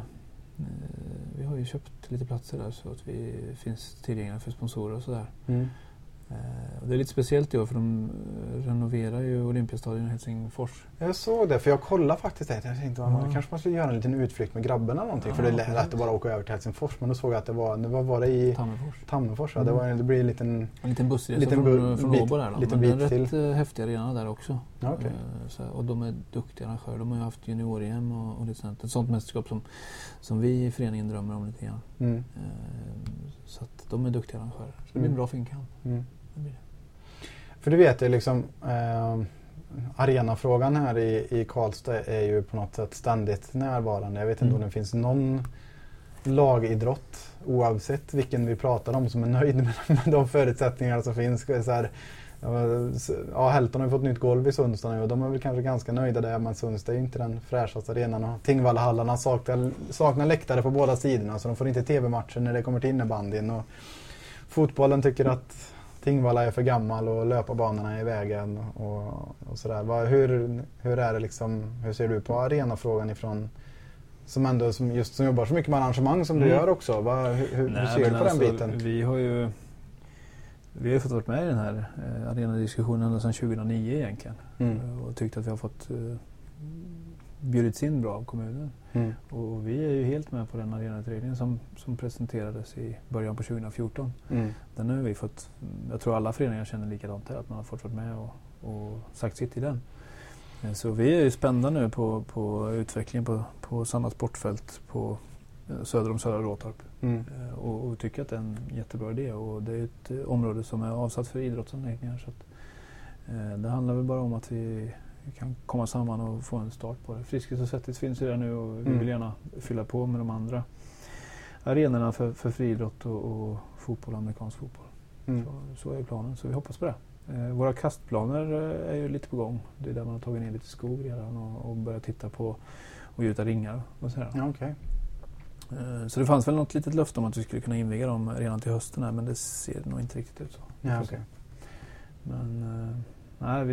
Vi har ju köpt lite platser där så att vi finns tillgängliga för sponsorer och sådär. Och det är lite speciellt då för de renoverar ju Olympiastadion i Helsingfors. Jag såg det, för jag kollade faktiskt det. Jag tänkte kanske man skulle göra en liten utflykt med grabben eller någonting. För det är lätt att bara åka över till Helsingfors. Men då såg jag att det var i Tammerfors. Ja. Det blir en liten bussresa från Åbo där. Liten bit till. Rätt häftiga arena där också. Ja, okay. Och de är duktiga arrangörer. De har ju haft junior-EM och lite sånt. Ett sånt mästerskap som vi i föreningen drömmer om lite grann. Så att de är duktiga arrangörer. Så det blir en bra finkamp. För du vet ju liksom arenafrågan här i Karlstad är ju på något sätt ständigt närvarande. Jag vet inte om det finns någon lagidrott oavsett vilken vi pratar om som är nöjd med de förutsättningar som finns. Så här, Hälton har ju fått nytt golv i Sundsda nu och de är väl kanske ganska nöjda där, men Sundsda är ju inte den fräschaste arenan och Tingvallahallarna saknar läktare på båda sidorna så de får inte tv-matcher när det kommer till innebandyn och fotbollen tycker att Tingvalla är för gammal och löparbanorna är i vägen och sådär. Hur är det liksom, hur ser du på arenafrågan ifrån som jobbar så mycket med arrangemang som du gör också? Hur ser du på den biten? Vi har ju fått vara med i den här arenadiskussionen sedan 2009 egentligen. Och tyckt att vi har fått bjudits in bra av kommunen. Och vi är ju helt med på den arenautredningen som presenterades i början på 2014. Den har vi fått, jag tror alla föreningar känner likadant här, att man har fått vara med och sagt sitt i den. Så vi är ju spända nu på utvecklingen på samma sportfält på söder om Södra Råtorp. Och tycker att det är en jättebra idé och det är ett område som är avsatt för idrottsanläggningar så att, det handlar väl bara om att vi kan komma samman och få en start på det. Friskis och Svettis finns ju där nu och vi vill gärna fylla på med de andra arenorna för friidrott och fotboll, amerikansk fotboll. Så är planen, så vi hoppas på det. Våra kastplaner är ju lite på gång. Det är där man har tagit ner lite skog redan och börjat titta på och gjuta ringar och sådär. Ja, okay. Så det fanns väl något litet löfte om att vi skulle kunna inviga dem redan till hösten här, men det ser nog inte riktigt ut så. Ja, okay. Men nej,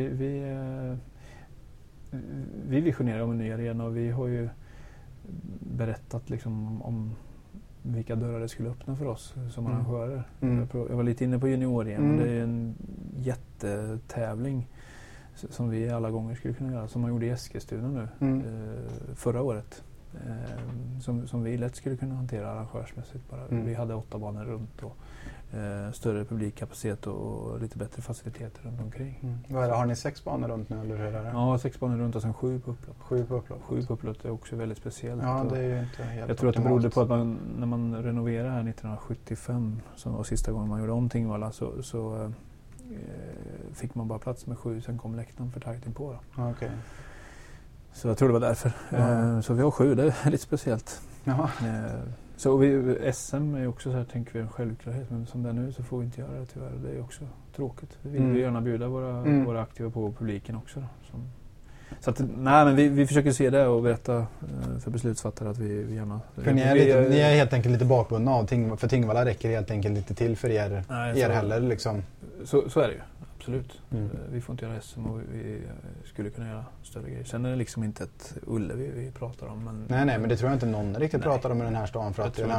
vi visionerar om en ny arena och vi har ju berättat liksom om vilka dörrar det skulle öppna för oss som arrangörer. Jag var lite inne på junior-EM, men det är en jättetävling som vi alla gånger skulle kunna göra, som man gjorde i Eskilstuna nu förra året. Som vi lätt skulle kunna hantera arrangörsmässigt. Vi hade 8 banor runt och större publikkapacitet och lite bättre faciliteter runt omkring. Vad är det? Har ni 6 banor runt nu eller hur är det? Ja, 6 banor runt och sen 7 på upplopp. 7 på upplopp. 7 på upplopp är också väldigt speciellt. Ja, det är ju inte helt jag tror att det berodde på att när man renoverade här 1975, som var sista gången man gjorde om Tingvalla, så fick man bara plats med 7, sen kom läktaren för tajt inpå. Ja, okay. Så jag tror det var därför. Så vi har 7, det är lite speciellt. Så SM är också så här, tänker vi, en självklarhet, men som det är nu så får vi inte göra det tyvärr. Det är också tråkigt. Vi vill gärna bjuda våra aktiva på publiken också. Så att, nej, men vi försöker se det och berätta för beslutsfattare att vi gärna... För ni är helt enkelt lite bakbundna av för Tingvalla räcker helt enkelt inte till för er heller liksom. Så är det ju. Absolut. Vi får inte göra SM och vi skulle kunna göra större grejer. Sen är det liksom inte ett Ullevi vi pratar om. Men nej, men det tror jag inte någon riktigt pratar om i den här stan. För att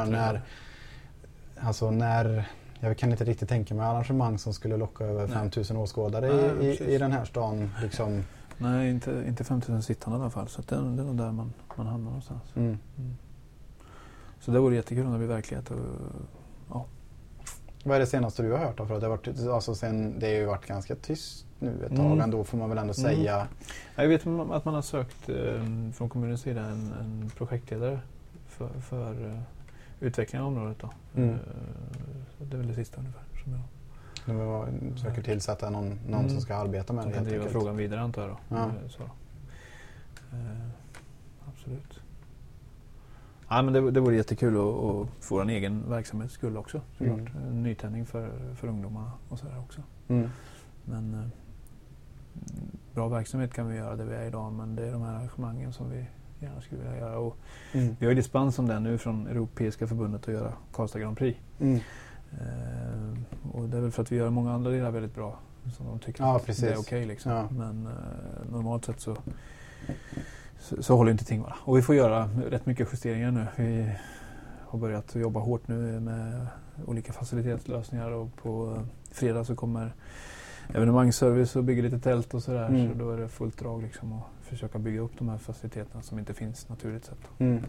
när jag kan inte riktigt tänka mig arrangemang som skulle locka över 5000 åskådare i den här stan. Liksom. Nej, inte 5000 sittande i alla fall. Så det är nog där man hamnar någonstans. Så det vore jättekul om det blir verklighet. Och, vad är det senaste du har hört då? För att det har ju varit ganga tyst nu ett tag ändå, får man väl ändå säga. Jag vet att man har sökt från kommunens sida en projektledare för utvecklingen av området då. Så det är väl det sista ungefär som jag försöker tillsätta någon som ska arbeta med det. Som kan driva frågan vidare antar jag då. Ja. Så. Absolut. Ja, men det vore jättekul och få vår egen verksamhet skull också. En nytändning för ungdomarna och sådär också. Men bra verksamhet kan vi göra det vi är idag, men det är de här arrangemangen som vi gärna skulle vilja göra. Och vi har ju dispens om det nu från Europeiska förbundet att göra Karlstad Grand Prix. Och det är väl för att vi gör många andra delar väldigt bra som de tycker att det är okej liksom. Ja. Men normalt sett så håller inte Tingvalla. Och vi får göra rätt mycket justeringar nu. Vi har börjat jobba hårt nu med olika facilitetslösningar och på fredag så kommer evenemangsservice och bygger lite tält och sådär. Så då är det fullt drag liksom att försöka bygga upp de här faciliteterna som inte finns naturligt sett.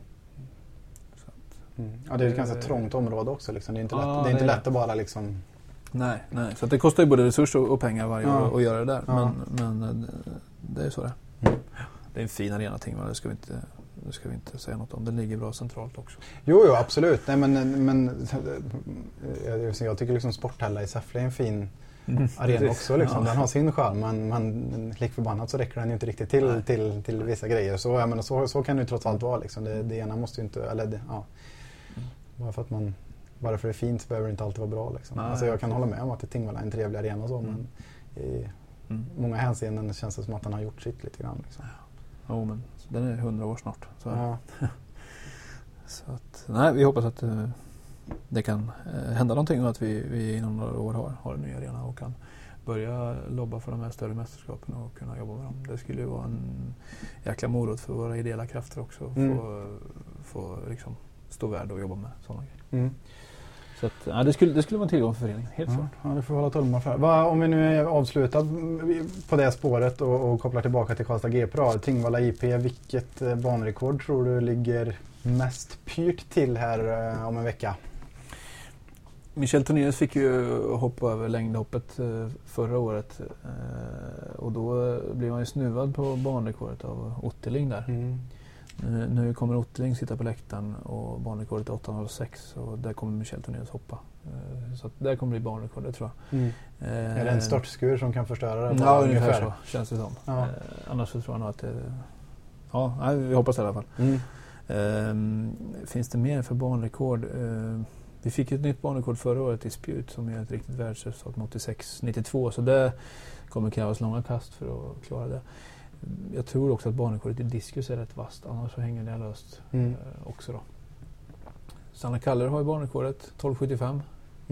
Så att, ja, det är ett ganska trångt område också liksom. Det är inte lätt, det är inte lätt att bara liksom... Nej. Så att det kostar ju både resurser och pengar varje år att göra det där. Men det är så det. Det är en fin arena Tingvalla, det ska vi inte säga något om. Den ligger bra centralt också. Jo, absolut. Nej, men jag tycker liksom Sporthälla i Säffle är en fin arena också. Liksom. Den har sin charm, men likförbannat så räcker den ju inte riktigt till vissa grejer. Så, jag menar, så kan det ju trots allt vara. Liksom. Det ena måste ju inte... Bara för att bara för det är fint så behöver det inte alltid vara bra. Liksom. Alltså, jag kan hålla med om att Tingvalla är en trevlig arena så, men i många hänseenden känns det som att den har gjort sitt lite grann. Liksom. Ja, men den är 100 år snart. Så, så att, nej, vi hoppas att det kan hända någonting och att vi inom några år har en ny arena och kan börja lobba för de här större mästerskapen och kunna jobba med dem. Det skulle ju vara en jäkla morot för våra ideella krafter också att få liksom stå värd och jobba med sådana grejer. Så att, det skulle vara en tillgång för föreningen, helt klart. Ja, det får vi hålla tummar för. Om vi nu är avslutat på det spåret och kopplar tillbaka till Karlstad GP, Tingvalla IP, vilket banrekord tror du ligger mest pyrt till här om en vecka? Michel Tornéus fick ju hoppa över längdhoppet förra året och då blev han ju snuvad på banrekordet av Otterling där. Nu kommer Otterling sitta på läktaren och banrekordet är 8.06 och där kommer Michel Tornéus hoppa. Så att där kommer bli banrekordet tror jag. Är det en störtskur som kan förstöra det? Ja, ungefär så känns det som. Ja. Annars så tror jag nog att det... Ja, vi hoppas i alla fall. Finns det mer för banrekord? Vi fick ett nytt banrekord förra året i spjut som är ett riktigt världsresultat med 86-92. Så det kommer krävas långa kast för att klara det. Jag tror också att banrekordet i diskus är rätt vast. Annars så hänger det löst också då. Sanna Kaller har ju banrekordet 12,75.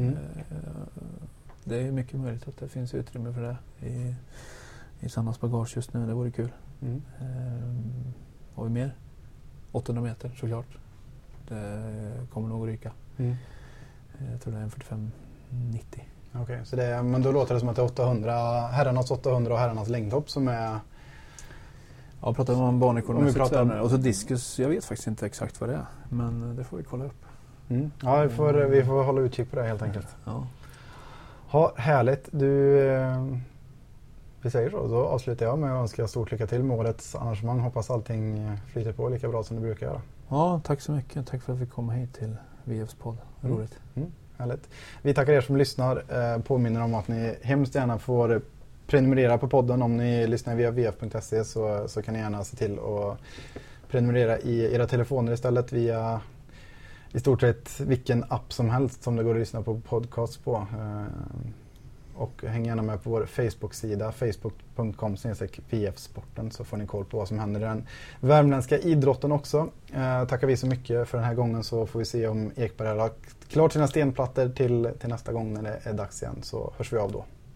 Det är mycket möjligt att det finns utrymme för det i Sannas bagage just nu. Det vore kul. Har vi mer? 800 meter såklart. Det kommer nog att ryka. Jag tror det är en 45,90. Okej, så men då låter det som att det är 800, herrarnas 800 och herrarnas längdhopp som är... Ja, pratar vi om banrekord och så diskus. Jag vet faktiskt inte exakt vad det är, men det får vi kolla upp. Ja, vi får hålla utkik på det helt enkelt. Ja, härligt. Vi säger så, då avslutar jag med att önska stort lycka till med årets arrangemang. Hoppas allting flyter på lika bra som det brukar göra. Ja, tack så mycket. Tack för att vi kom hit till VFs podd. Roligt. Härligt. Vi tackar er som lyssnar. Påminner om att ni hemskt gärna får prenumerera på podden. Om ni lyssnar via vf.se så kan ni gärna se till att prenumerera i era telefoner istället via i stort sett vilken app som helst som det går att lyssna på podcast på. Och häng gärna med på vår Facebook-sida facebook.com/vfsporten så får ni koll på vad som händer i den värmländska idrotten också. Tackar vi så mycket för den här gången, så får vi se om Ekberg har lagt klart sina stenplattor till nästa gång när det är dags igen, så hörs vi av då.